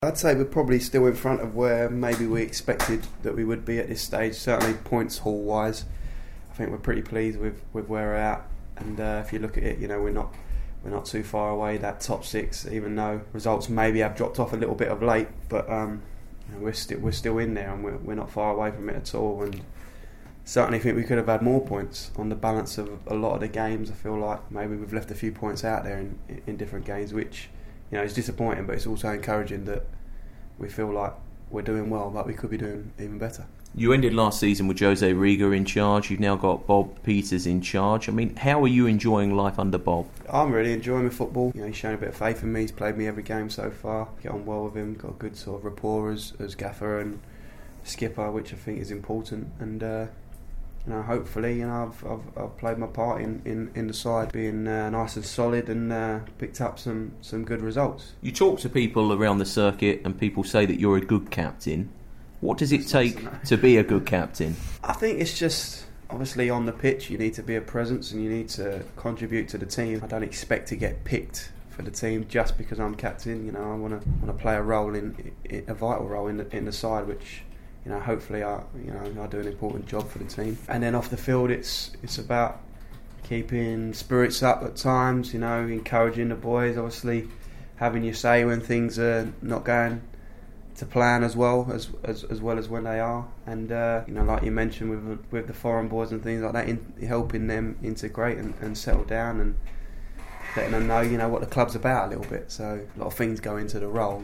I'd say we're probably still in front of where maybe we expected that we would be at this stage, certainly points haul wise. I think we're pretty pleased with where we're at, and if you look at it, we're not too far away, that top six, even though results maybe have dropped off a little bit of late, but we're still in there, and we're not far away from it at all. And certainly think we could have had more points on the balance of a lot of the games. I feel like maybe we've left a few points out there in different games, which it's disappointing, but it's also encouraging that we feel like we're doing well, but we could be doing even better. You ended last season with Jose Riga in charge. You've now got Bob Peters in charge. I mean, how are you enjoying life under Bob? I'm really enjoying my football. He's shown a bit of faith in me. He's played me every game so far. Get on well with him. Got a good sort of rapport as gaffer and skipper, which I think is important. And hopefully, I've played my part in the side, being nice and solid, and picked up some good results. You talk to people around the circuit, and people say that you're a good captain. What does it take to be a good captain? I think it's just, obviously on the pitch you need to be a presence and you need to contribute to the team. I don't expect to get picked for the team just because I'm captain. I want to play a role in a vital role in the side, which hopefully I do an important job for the team. And then off the field, it's about keeping spirits up at times. Encouraging the boys. Obviously, having your say when things are not going to plan as well as when they are. And like you mentioned with the foreign boys and things like that, helping them integrate and settle down and letting them know what the club's about a little bit. So a lot of things go into the role.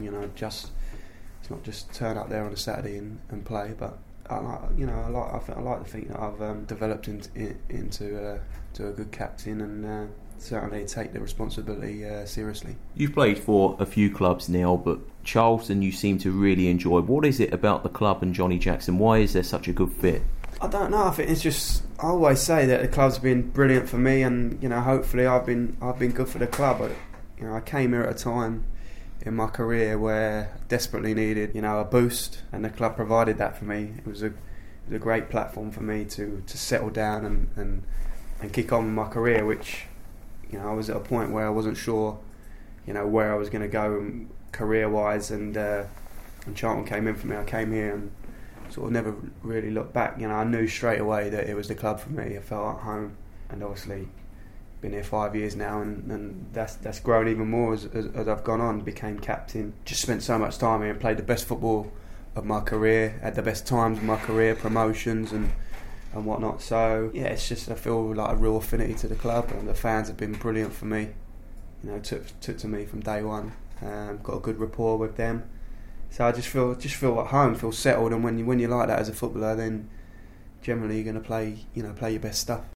It's not just turn up there on a Saturday and play, but I like to think that I've developed into a good captain, and certainly take the responsibility seriously. You've played for a few clubs now, but Charlton you seem to really enjoy. What is it about the club and Johnny Jackson? Why is there such a good fit? I don't know. I think it's just, I always say that the club's been brilliant for me, and hopefully I've been good for the club. But I came here at a time in my career where I desperately needed a boost, and the club provided that for me. It was a great platform for me to settle down and kick on with my career, which I was at a point where I wasn't sure where I was going to go career-wise, and Charlton came in for me. I came here and sort of never really looked back. I knew straight away that it was the club for me. I felt at home, and obviously been here 5 years now, and that's grown even more as I've gone on. Became captain, just spent so much time here and played the best football of my career at the best times of my career, promotions and whatnot. So yeah, it's just, I feel like a real affinity to the club, and the fans have been brilliant for me. Took to me from day one. Got a good rapport with them, so I just feel at home, feel settled. And when you're like that as a footballer, then generally you're going to play your best stuff.